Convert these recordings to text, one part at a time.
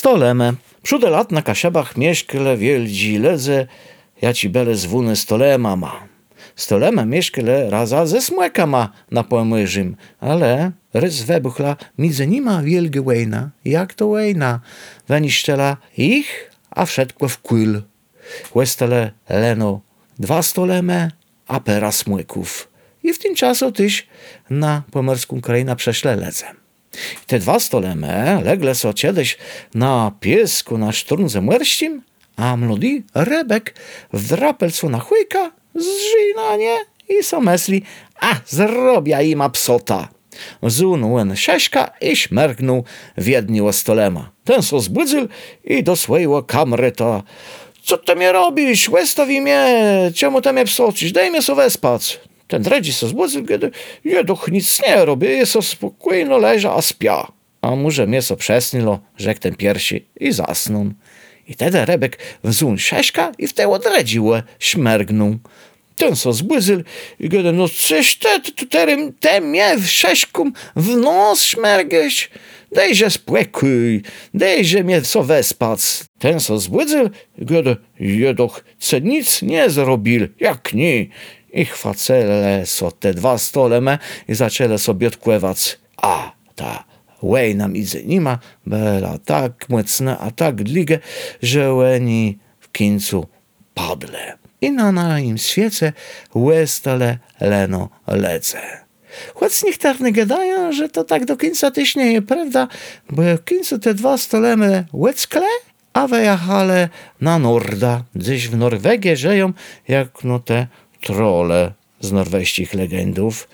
Stoleme. Przód lat na kasiabach mieszkle wieldzi ledze, ja ci bele zwuny stolema ma. Stoleme mieszkle raza ze smłeka ma na pomyżym, ale rys webuchla midze nima wielgi łejna, jak to łejna. Weniszczela ich, a wszedł w kwyl. Łestele leno 2 stoleme, a pera smłyków. I w tym czasu tyś na pomerską krainę przeszle lecę. Te 2 stoleme legle so kiedyś na piesku na szturnze młerścim, a młody Rebek wdrapel na chujka, zżynanie i so myśli, a zrobia ima psota. Zunął sześka i śmergnął w jedni o stolema. Ten so zbudzył i do swojego kamryta. Co ty mnie robisz? Łestawi mnie, czemu ty mnie psocisz? Daj mnie so wespać. Ten dredzi so zbudzył, kiedy jeduch nic nie robi, jest so spokojno leża, a spia. A może mnie so przesnilo, rzekł ten piersi i zasnął. I tedy Rebek wzął sześka i w te odredziłe śmergnął. Ten so zbudzył i kiedy, no czyś te mnie w sześkum w nos śmergać? Dejże spłekuj, dejże mnie so wespać. Ten so zbudzył i kiedy, jeduch ce nic nie zrobił, jak nie. I chwacele so te 2 stoleme i zaczęle sobie odkływać. A ta łejna midze nima była tak mocna, a tak dlige, że łeni w końcu padle. I na im świece łestale leno lece. Choć niektórzy gadają, że to tak do końca też nie jest prawda, bo w końcu te 2 stolemy łeckle, a wyjechale na Norda, gdzieś w Norwegię żyją, jak no te trole z norweskich legendów.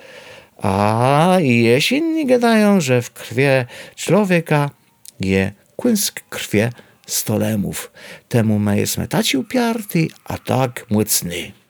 A jeśli inni gadają, że w krwie człowieka je kłynsk krwie stolemów. Temu my jest taci upiarty, a tak mocny.